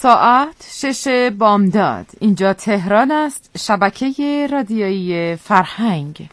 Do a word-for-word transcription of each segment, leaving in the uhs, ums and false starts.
ساعت شش بامداد. اینجا تهران است، شبکه رادیویی فرهنگ.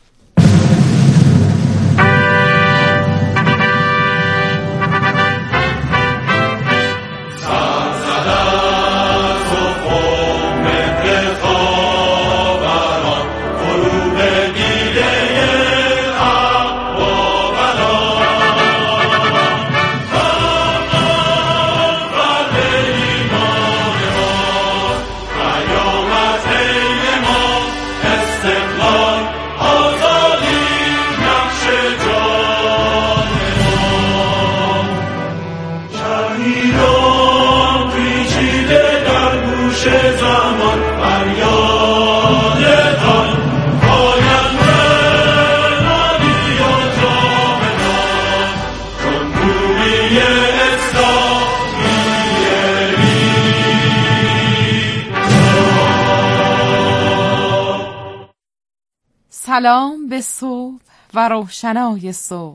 سلام به صبح و روشنای صبح.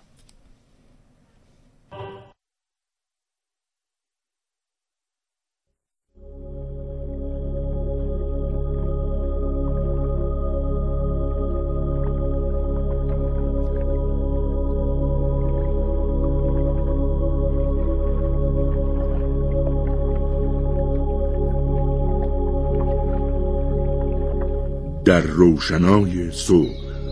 در روشنای صبح.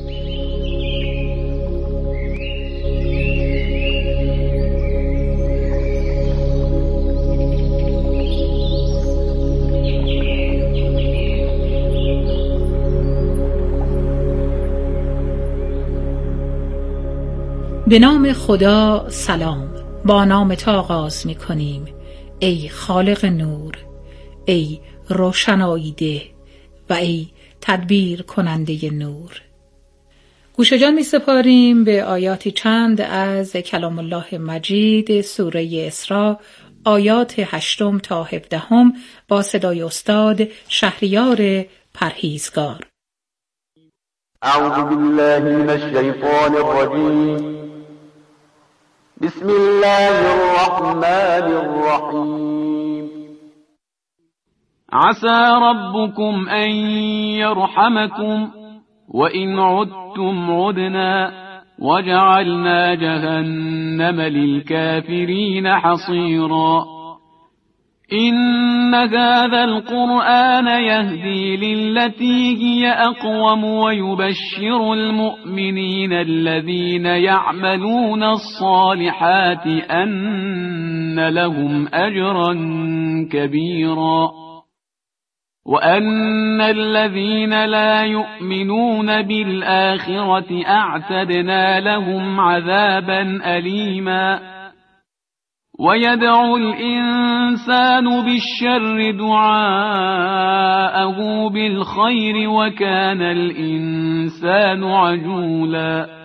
به نام خدا. سلام. با نام تو آغاز می کنیم ای خالق نور، ای روشنایی ده و ای تدبیر کننده نور. گوش جان می سپاریم به آیاتی چند از کلام الله مجید سوره اسراء، آیات هشتم تا هفدهم با صدای استاد شهریار پرهیزگار. اعوذ بالله من الشیطان الرجیم. بسم الله الرحمن الرحیم. عسى ربكم أن يرحمكم وإن عدتم عدنا وجعلنا جهنم للكافرين حصيرا. إن هذا القرآن يهدي للتي هي أقوم ويبشر المؤمنين الذين يعملون الصالحات أن لهم أجرا كبيرا وأن الذين لا يؤمنون بالآخرة أعتدنا لهم عذابا أليما. ويدعو الإنسان بالشر دعاءه بالخير وكان الإنسان عجولا.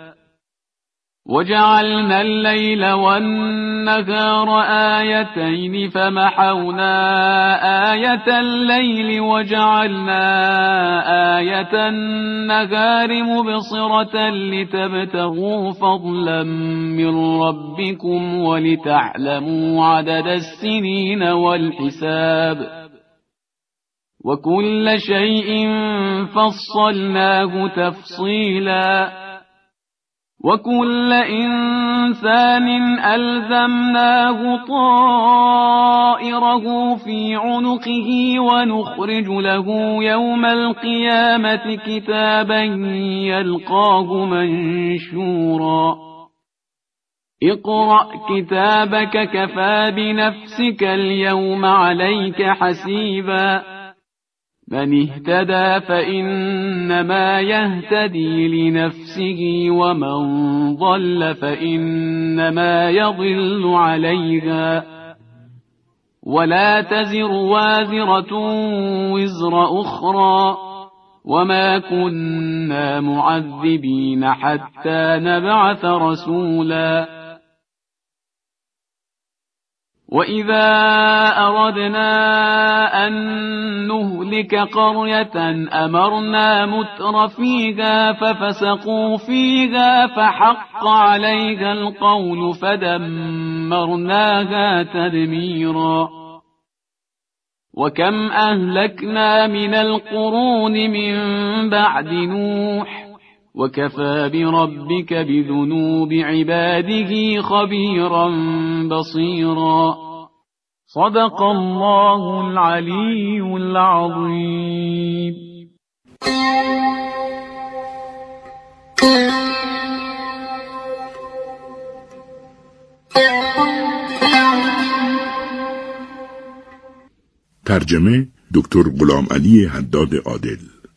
وجعلنا الليل والنهار آيتين فمحونا آية الليل وجعلنا آية النهار مبصرة لتبتغوا فضلا من ربكم ولتعلموا عدد السنين والحساب وكل شيء فصلناه تفصيلا. وكل إنسان ألزمناه طائره في عنقه ونخرج له يوم القيامة كتابا يلقاه منشورا. اقرأ كتابك كفى بنفسك اليوم عليك حسيبا. من اهتدى فإنما يهتدي لنفسه ومن ضل فإنما يضل عليها ولا تزر وازرة وزر أخرى وما كنا معذبين حتى نبعث رسولا. وَإِذَا أَرَدْنَا أَن نُّهْلِكَ قَرْيَةً أَمَرْنَا مُتْرَ فِيهَا فَفَسَقُوا فِيهَا فَحَقَّ عَلَيْهَا الْقَوْلُ فَدَمَّرْنَاهَا تَدْمِيرًا. وكم أهلكنا من القرون من بعد نوح وكفى بربك بذنوب عباده خبيرا بصيرا صدق الله العلي العظيم. ترجمه دکتر غلام علی حداد عادل.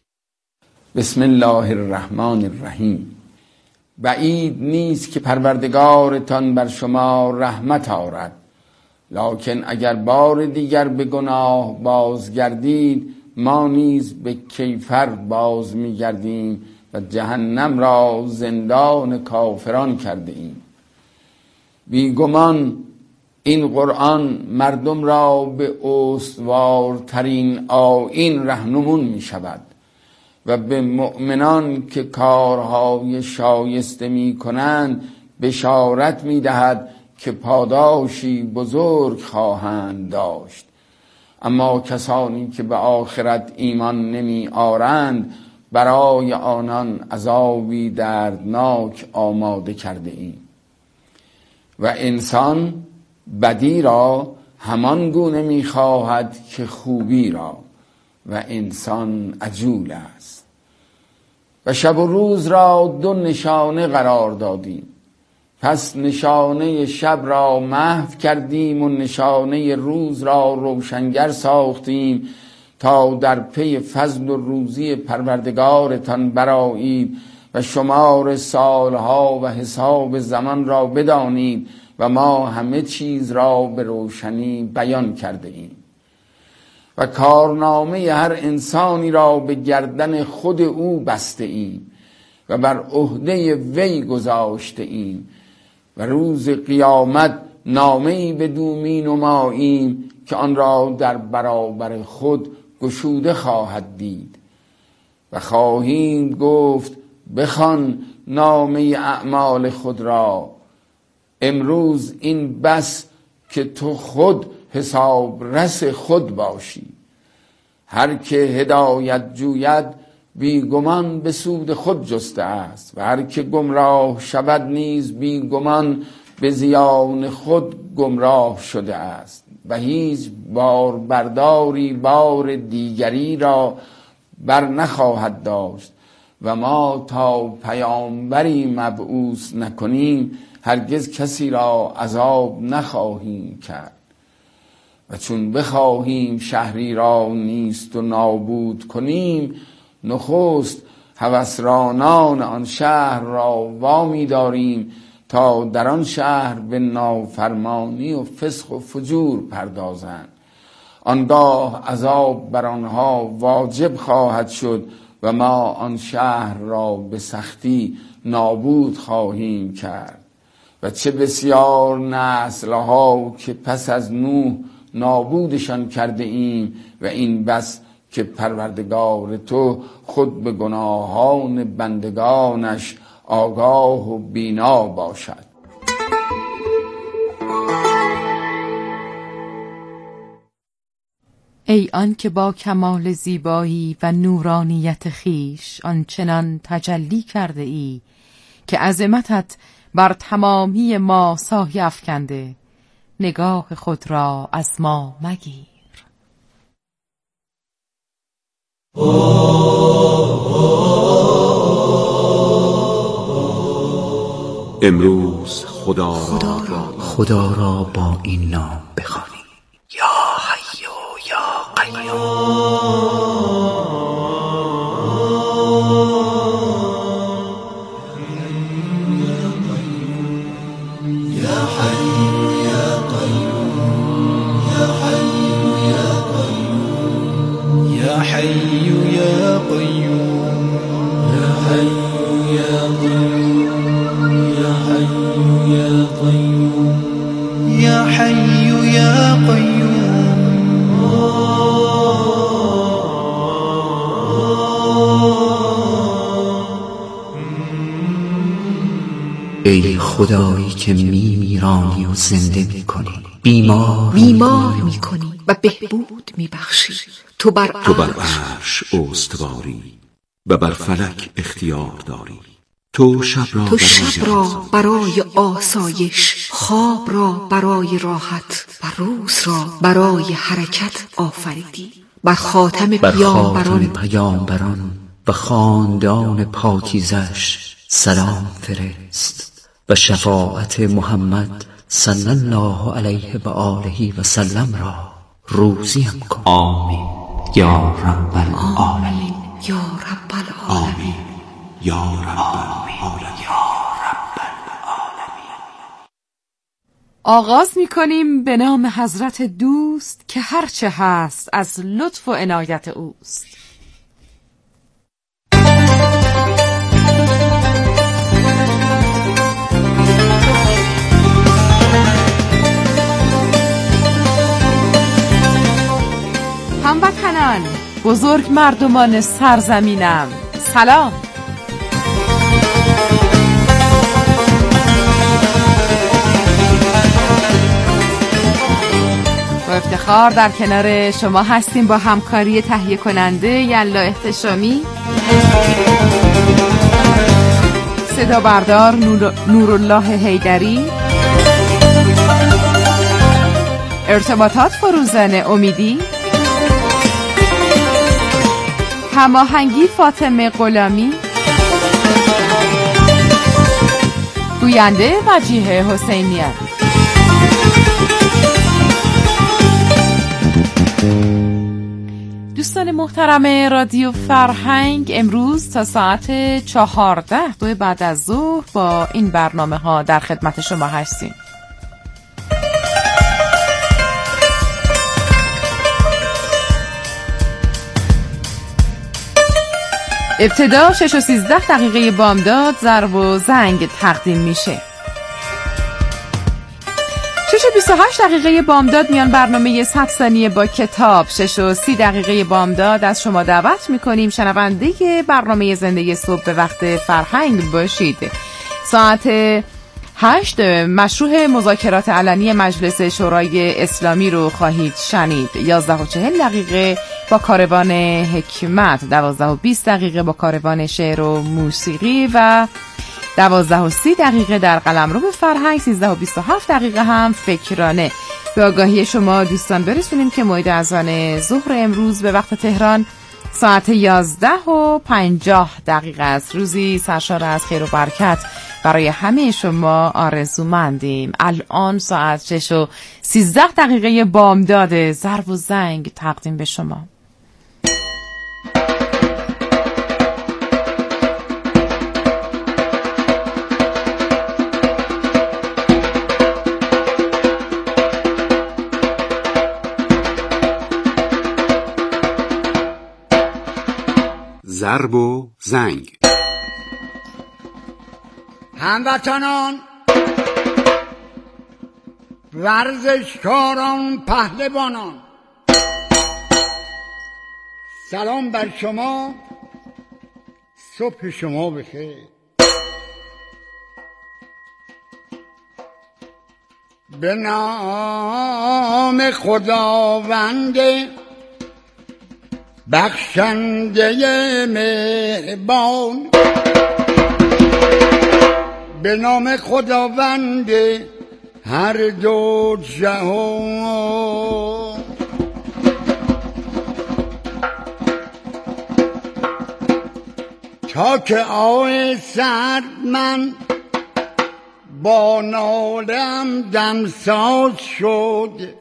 بسم الله الرحمن الرحیم. بعید نیست که پروردگارتان بر شما رحمت آورد، لکن اگر بار دیگر به گناه بازگردید ما نیز به کیفر باز می‌گردیم و جهنم را زندان کافران کرده ایم. بیگمان این قرآن مردم را به استوارترین آیین رهنمون می شود و به مؤمنان که کارهای شایسته می کنند بشارت می دهد که پاداشی بزرگ خواهند داشت. اما کسانی که به آخرت ایمان نمی آورند برای آنان عذابی دردناک آماده کرده ایم. و انسان بدی را همان گونه می خواهد که خوبی را و انسان عجول است. و شب و روز را دو نشانه قرار دادیم، پس نشانه شب را محو کردیم و نشانه روز را روشنگر ساختیم تا در پی فضل و روزی پروردگارتان برآیید و شمار سالها و حساب زمان را بدانید و ما همه چیز را به روشنی بیان کرده ایم و کارنامه هر انسانی را به گردن خود او بسته ایم و بر عهده وی گذاشته ایم و روز قیامت نامه‌ای بدو می نماییم که آن را در برابر خود گشوده خواهد دید و خواهیم گفت بخوان نامه اعمال خود را. امروز این بس که تو خود حساب رس خود باشی. هر که هدایت جوید بیگمان به سود خود جسته است و هر که گمراه شود نیز بیگمان به زیان خود گمراه شده است و هیچ بار برداری بار دیگری را بر نخواهد داشت و ما تا پیامبری مبعوث نکنیم هرگز کسی را عذاب نخواهیم کرد و چون بخواهیم شهری را نیست و نابود کنیم نخست هوسرانان آن شهر را وامی داریم تا در آن شهر به نافرمانی و فسق و فجور پردازند. آنگاه عذاب بر آنها واجب خواهد شد و ما آن شهر را به سختی نابود خواهیم کرد. و چه بسیار نسلها که پس از نوح نابودشان کرده ایم و این بس که پروردگار تو خود به گناهان بندگانش آگاه و بینا باشد. ای آن که با کمال زیبایی و نورانیت خیش آنچنان تجلی کرده ای که عظمتت بر تمامی ما سایه افکنده، نگاه خود را از ما مگیر. امروز خدا را, خدا را, خدا را با این نام بخوانید: یا حی و یا قیوم. ای خدایی که می میرانی و زنده می کنی، بیمار بیمار می کنی و بهبود می بخشی. تو بر تو بر عرش استواری و بر فلک اختیار داری. تو شب را تو شب را برای آسایش، خواب را برای راحت و روز را برای حرکت آفریدی. بر خاتم بر خاتم پیامبران پیامبران و خاندان پاکیزش سلام فرست و شفاعت محمد صلی الله علیه و آله و سلم را روزیم کن. آمین یا رب العالمین. یا رب العالمین. آمین یا رب العالمین. آغاز می کنیم به نام حضرت دوست که هرچه هست از لطف و عنایت اوست. هموطنان، بزرگ مردمان سرزمینم، سلام. با افتخار در کنار شما هستیم با همکاری تهیه کننده یلا احتشامی، صدا بردار نور... نورالله حیدری، ارتباطات فروزان امیدی، هماهنگی فاطمه غلامی، گوینده وجیه حسینیان. دوستان محترم رادیو فرهنگ، امروز تا ساعت چهارده دو بعد از ظهر با این برنامه ها در خدمت شما هستیم. ابتدا شش و سیزده دقیقه بامداد ضرب و زنگ تقدیم میشه. شش و بیست و هشت دقیقه بامداد میان برنامه صد ثانیه با کتاب. شش و سی دقیقه بامداد از شما دعوت میکنیم شنونده برنامه زنده صبح به وقت فرهنگ باشید. ساعت هشت مشروع مذاکرات علنی مجلس شورای اسلامی رو خواهید شنید. یازده و چهل دقیقه با کاروان حکمت، دوازده و بیست دقیقه با کاروان شعر و موسیقی و دوازده و سی دقیقه در قلمرو به فرهنگ. سیزده و بیست و هفت دقیقه هم فکرانه. به آگاهی شما دوستان برسونیم که موعد اذان ظهر امروز به وقت تهران ساعت یازده و پنجاه دقیقه است. روزی سرشار از خیر و برکت برای همه شما آرزومندیم. الان ساعت شش و سیزده دقیقه بامداد ضرب و زنگ تقدیم به شما. ضرب و زنگ. هموطنان، ورزشکاران، پهلوانان، سلام بر شما. صبح شما بخیر. به نام خداوند بخشنده مهربان، به نام خداوند هر دو جهان. تا که آه سرد من با نالم دمساز شد،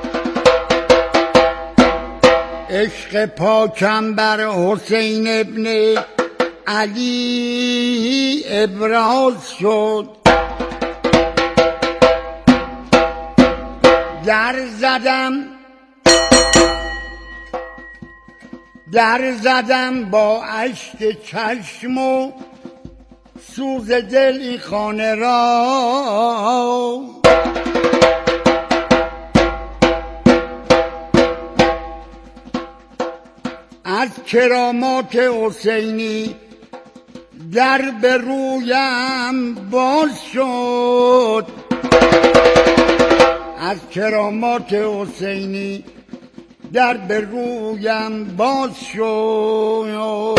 عشق پاکم بر حسین ابن علی ابراز شد. در زدم در زدم با اشک چشم و سوز دل این خانه را. از کرامات حسینی در به رویم باز شد، از کرامات حسینی در به رویم باز شد.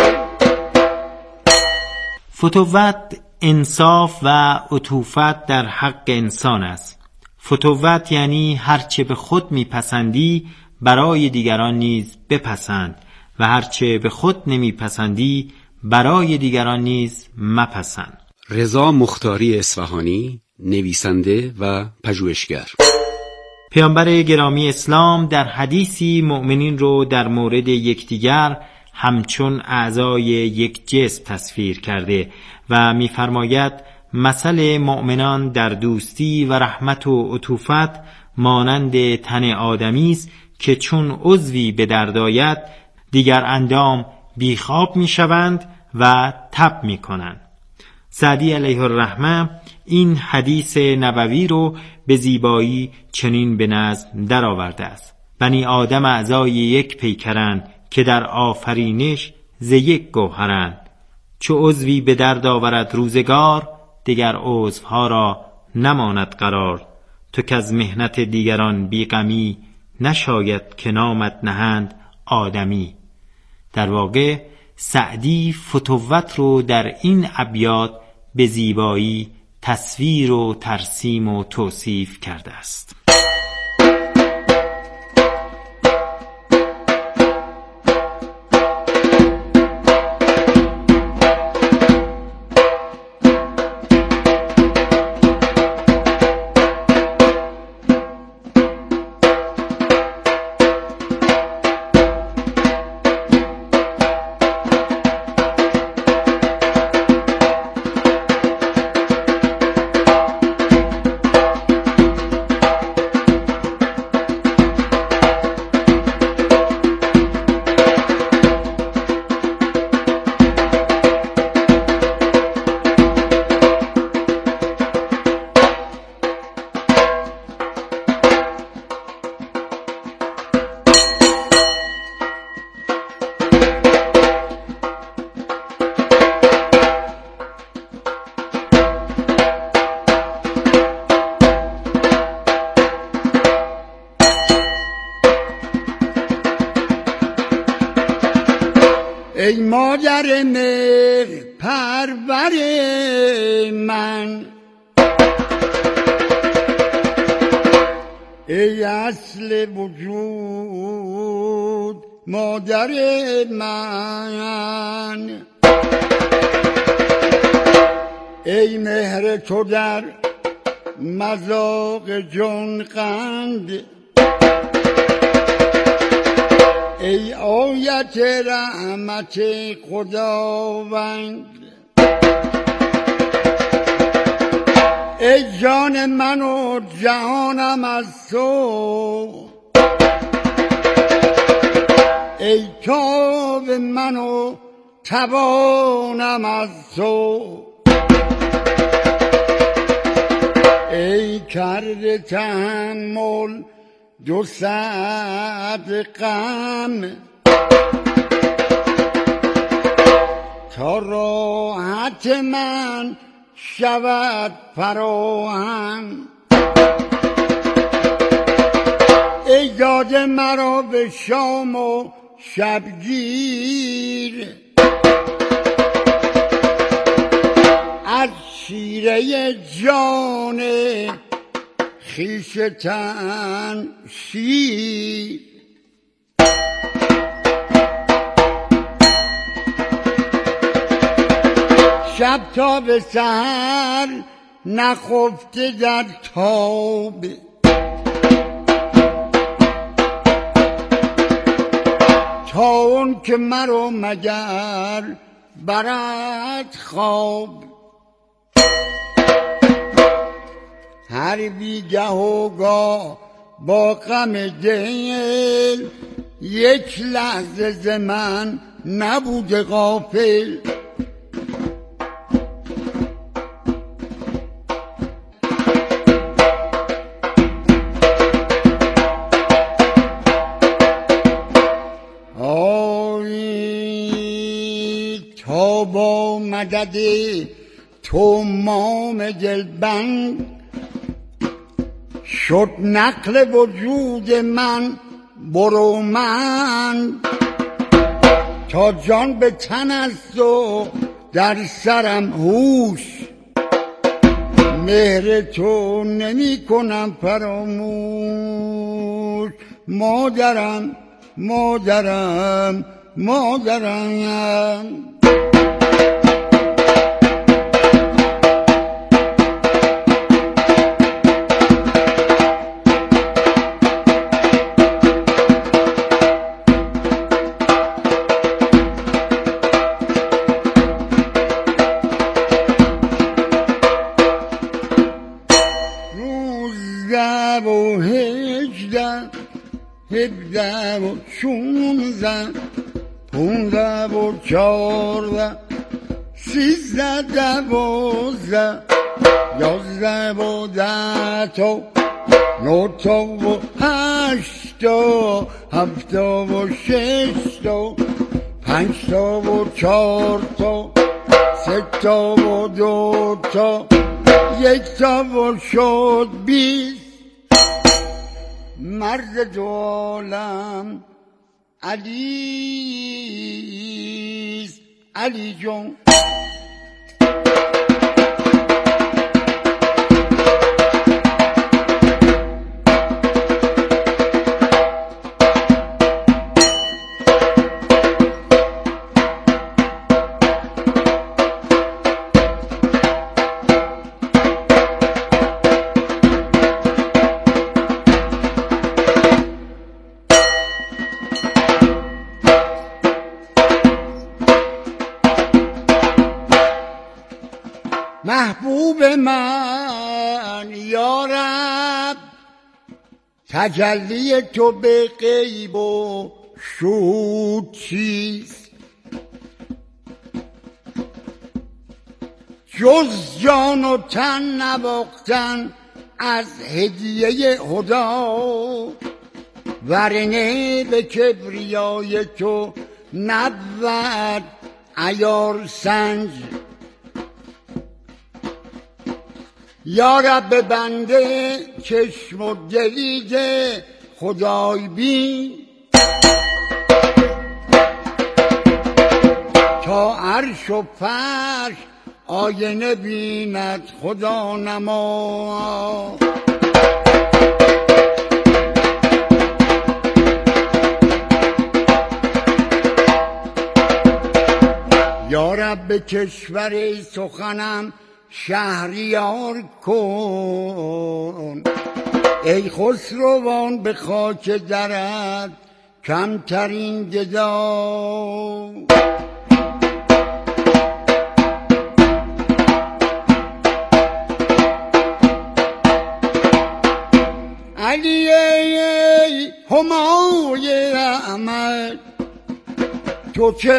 فتوت انصاف و عطوفت در حق انسان است. فتوت یعنی هرچه به خود میپسندی برای دیگران نیز بپسند و هرچه به خود نمیپسندی برای دیگران نیز مپسند. رضا مختاری اصفهانی، نویسنده و پژوهشگر. پیامبر گرامی اسلام در حدیثی مؤمنین رو در مورد یکدیگر همچون اعضای یک جسم تصویر کرده و می‌فرماید مثل مؤمنان در دوستی و رحمت و عطوفت مانند تن آدمی است که چون عضوی به درد آید دیگر اندام بیخواب می‌شوند و تب می‌کنند. سعدی علیه الرحمه این حدیث نبوی رو به زیبایی چنین به نظم در آورده است: بنی آدم اعضای یک پیکرند که در آفرینش ز یک گوهرند. چو عضوی به درد آورد روزگار دیگر عضوها را نماند قرار. تو که از محنت دیگران بیغمی نشاید که نامت نهند آدمی. در واقع سعدی فتوت رو در این ابیات به زیبایی تصویر و ترسیم و توصیف کرده است. ای مادر مهر پرور من، ای اصل وجود مادر من، ای مهر تو در مذاق جان قند، ای آیت رحمت خداوند، ای جان من و جهانم از تو، ای تاب من و توانم از تو، ای کرده تحمل دو صد غم، تا راحت من شود فراهم، ای داده مرا به شام و شبگیر، از شیره جان خویشتن شیر. شب تا به سحر نخفته در تاب، تا اون که مرا مگر برد خواب، هر بیگه و گاه با غم دل، یک لحظه ز من نبوده غافل، آی تا با مدد تو مام دلبند، شد نقل وجود من برومند، تا جان به تن است و در سرم هوش، مهر تو نمی کنم فراموش. مادرم مادرم مادرم هفده و شونزده پونزده و چارده سیزده دوازده یازده و ده تا نه تا و هشت تا هفت تا و شش تا پنج تا و چار تا سه تا و دو تا یک تا و شد بیست. مرد دو عالم علیست علی جون. محبوب من یا رب، تجلی تو به غیب و شهود چیست؟ جز جان و تن نواختن از هدیه خدا، ورنه به کبریای تو نبود عیار سنج. یا رب بنده چشم و دلیده خدای بین، تا عرش و فرش آینه بیند خدا نما. یا رب کشور سخنم شهریار کن، ای خسروان به خاک درت کمترین گدا. علی ای همای رحمت، تو که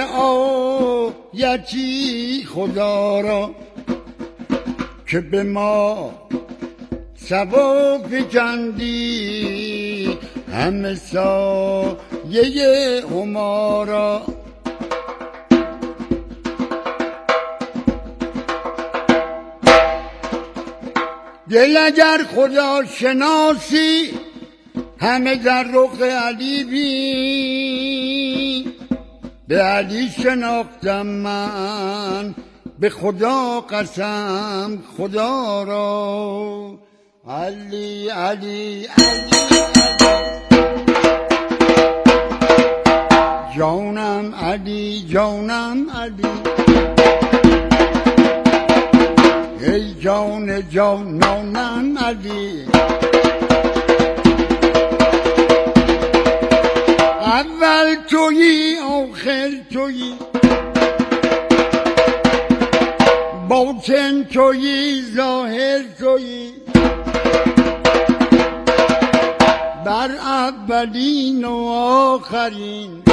آیتی خدا را، که به ما ثواب فکندی همه سایه همارا. دل اگر خدا شناسی همه در رخ علی بین، به علی شناختم من به خدا قسم خدا را. علی علی علی جانم علی جانم علی، ای جان جانانم علی. اول تویی آخر تویی، باطن تویی ظاهر تویی، بر اولین و آخرین.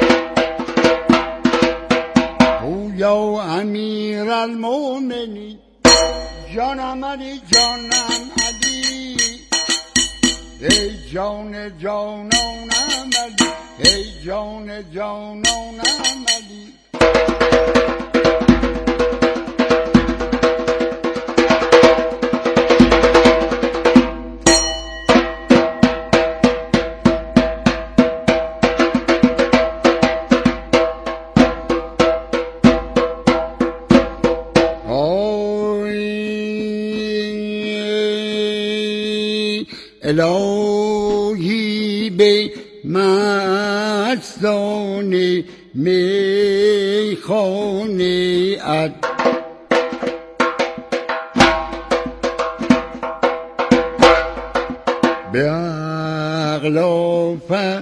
گویا امیر المومنین جانم علی جانم علی، ای جان جانانم علی، ای جان جانانم علی. الهی به مستان میخانه ات به عقل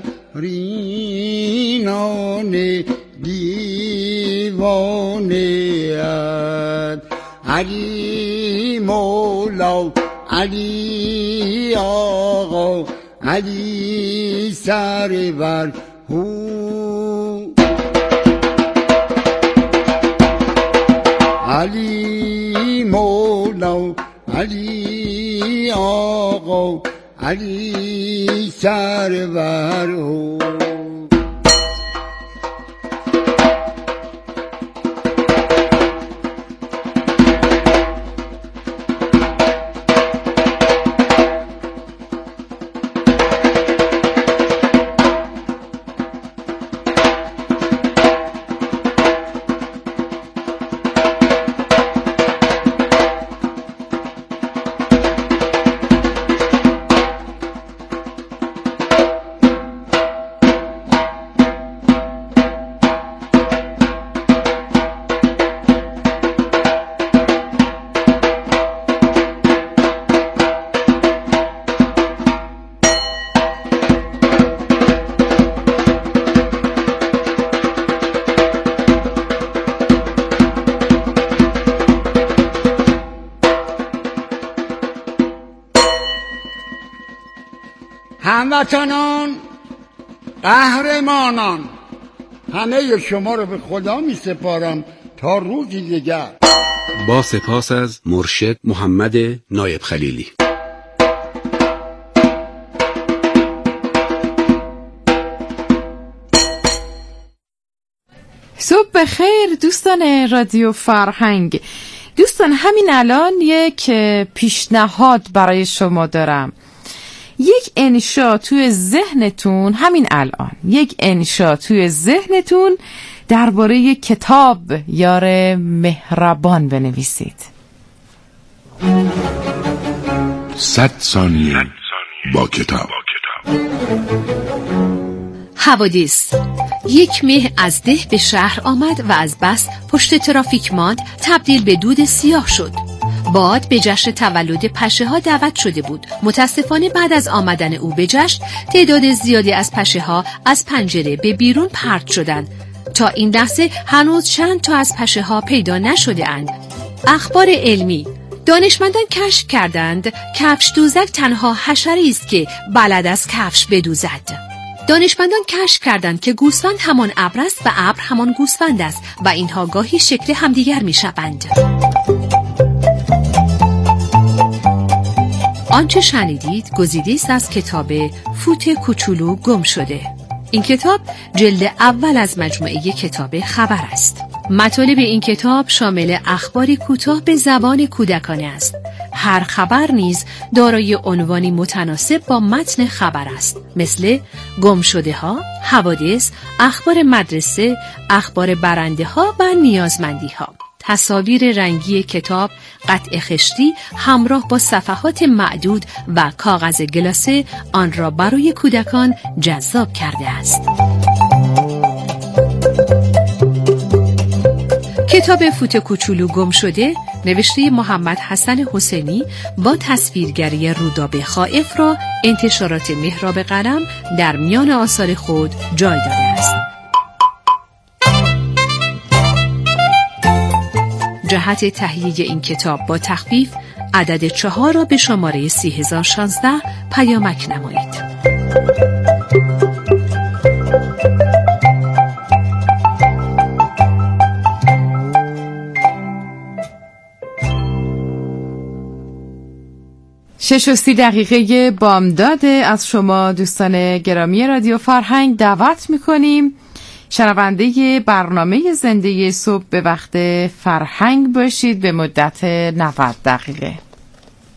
فرینان دیوانه ات علی مولا علی آقا علی سرور هو علی مولا علی آقا علی سرور هو. هموطنان قهرمانان، همه شما رو به خدا می سپارم تا روزی دیگر. با سپاس از مرشد محمد نایب خلیلی. صبح بخیر دوستان رادیو فرهنگ. دوستان همین الان یک پیشنهاد برای شما دارم. یک انشا توی ذهنتون همین الان یک انشا توی ذهنتون درباره کتاب یار مهربان بنویسید. صد ثانیه با کتاب. حوادث. یک مه از ده به شهر آمد و از بس پشت ترافیک ماند تبدیل به دود سیاه شد. باد به جشن تولد پشه ها دعوت شده بود. متاسفانه بعد از آمدن او به جشن تعداد زیادی از پشه ها از پنجره به بیرون پرت شدند. تا این لحظه هنوز چند تا از پشه ها پیدا نشده اند. اخبار علمی. دانشمندان کشف کردند کفش دوزک تنها حشره‌ای است که بلد از کفش بدوزد. دانشمندان کشف کردند که گوسفند همان ابر است و ابر همان گوسفند است و اینها گاهی شکل همدیگر میشوند. آنچه شنیدید گزیده است از کتاب فوت کوچولو گم شده. این کتاب جلد اول از مجموعه کتاب خبر است. مطالب این کتاب شامل اخباری کوتاه به زبان کودکانه است. هر خبر نیز دارای عنوانی متناسب با متن خبر است، مثل گم شده ها، حوادث، اخبار مدرسه، اخبار برنده ها و نیازمندی ها. تصاویر رنگی کتاب قطع خشتی همراه با صفحات معدود و کاغذ گلاسه آن را برای کودکان جذاب کرده است. کتاب فوت کوچولو گم شده نوشته محمد حسن حسینی با تصویرگری رودابه خائف را انتشارات مهراب قلم در میان آثار خود جای داده است. جهت تهیه این کتاب با تخفیف عدد چهار را به شماره سی هزار و شانزده پیامک نمایید. شش و سی دقیقه بامداد از شما دوستان گرامی رادیو فرهنگ دعوت میکنیم شنونده برنامه زنده صبح به وقت فرهنگ باشید به مدت نود دقیقه.